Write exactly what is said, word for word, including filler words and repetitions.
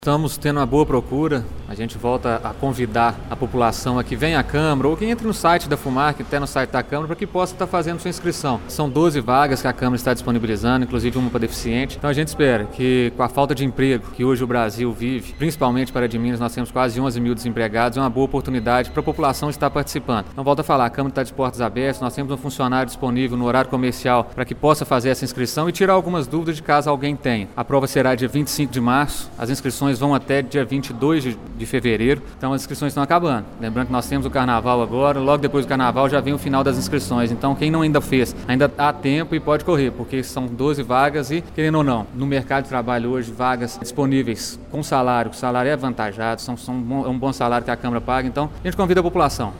Estamos tendo uma boa procura, a gente volta a convidar a população a que venha à Câmara ou que entre no site da FUMARC, até no site da Câmara, para que possa estar fazendo sua inscrição. São doze vagas que a Câmara está disponibilizando, inclusive uma para deficiente. Então a gente espera que, com a falta de emprego que hoje o Brasil vive, principalmente para de Minas, nós temos quase onze mil desempregados, é uma boa oportunidade para a população estar participando. Então volto a falar, a Câmara está de portas abertas, nós temos um funcionário disponível no horário comercial para que possa fazer essa inscrição e tirar algumas dúvidas de caso alguém tenha. A prova será dia vinte e cinco de março, as inscrições vão até dia vinte e dois de fevereiro, então as inscrições estão acabando. Lembrando que nós temos o Carnaval agora, logo depois do Carnaval já vem o final das inscrições, então quem não ainda fez, ainda há tempo e pode correr, porque são doze vagas e, querendo ou não, no mercado de trabalho hoje, vagas disponíveis com salário, o salário é avantajado, são, são um bom, é um bom salário que a Câmara paga, então a gente convida a população.